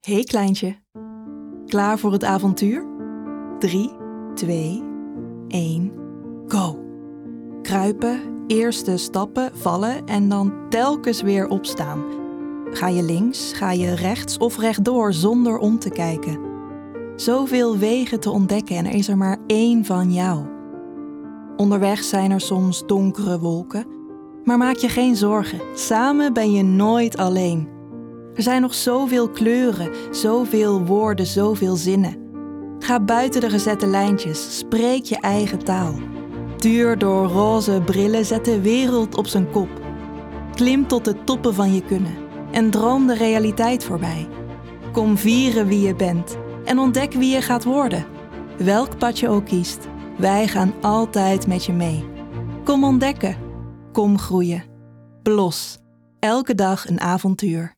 Hey kleintje, klaar voor het avontuur? 3, 2, 1, go! Kruipen, eerste stappen, vallen en dan telkens weer opstaan. Ga je links, ga je rechts of rechtdoor zonder om te kijken. Zoveel wegen te ontdekken en er is er maar één van jou. Onderweg zijn er soms donkere wolken, maar maak je geen zorgen, samen ben je nooit alleen. Er zijn nog zoveel kleuren, zoveel woorden, zoveel zinnen. Ga buiten de gezette lijntjes, spreek je eigen taal. Tuur door roze brillen, zet de wereld op zijn kop. Klim tot de toppen van je kunnen en droom de realiteit voorbij. Kom vieren wie je bent en ontdek wie je gaat worden. Welk pad je ook kiest, wij gaan altijd met je mee. Kom ontdekken, kom groeien. Blos, elke dag een avontuur.